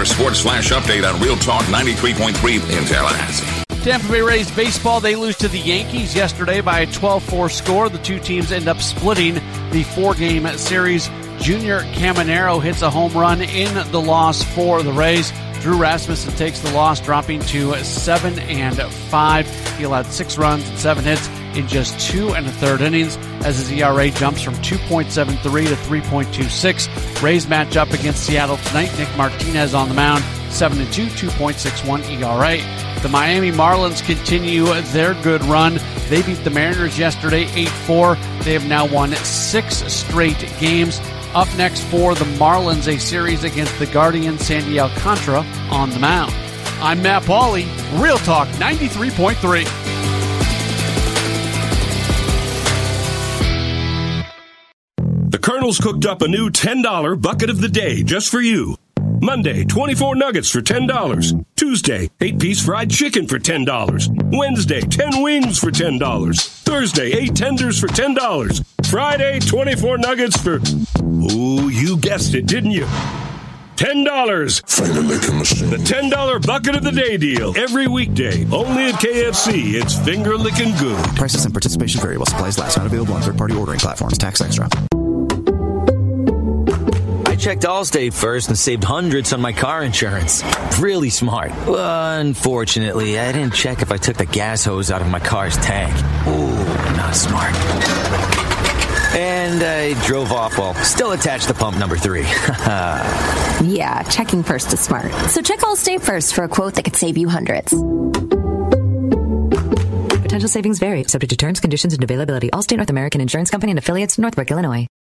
your Sports Flash update on Real Talk 93.3 in Tallahassee. Tampa Bay Rays baseball, they lose to the Yankees yesterday by a 12-4 score. The two teams end up splitting the 4-game series. Junior Caminero hits a home run in the loss for the Rays. Drew Rasmussen takes the loss, dropping to 7-5. He allowed 6 runs and 7 hits in just 2 1/3 innings as his ERA jumps from 2.73 to 3.26. Rays match up against Seattle tonight. Nick Martinez on the mound, 7-2, 2.61 ERA. The Miami Marlins continue their good run. They beat the Mariners yesterday 8-4. They have now won 6 straight games. Up next for the Marlins, a series against the Guardians, Sandy Alcantara on the mound. I'm Matt Pauley, Real Talk 93.3. The Colonel's cooked up a new $10 bucket of the day just for you. Monday, 24 nuggets for $10. Tuesday, 8-piece fried chicken for $10. Wednesday, 10 wings for $10. Thursday, 8 tenders for $10. Friday, 24 nuggets for, ooh, you guessed it, didn't you? $10. The $10 bucket of the day deal. Every weekday, only at KFC. It's finger-licking good. Prices and participation vary while supplies last. Not available on third-party ordering platforms. Tax extra. I checked Allstate first and saved hundreds on my car insurance. Really smart. Unfortunately, I didn't check if I took the gas hose out of my car's tank. Ooh, not smart. And I drove off while still attached to pump number 3. Yeah, checking first is smart. So check Allstate first for a quote that could save you hundreds. Potential savings vary, subject to terms, conditions, and availability. Allstate North American Insurance Company and affiliates, Northbrook, Illinois.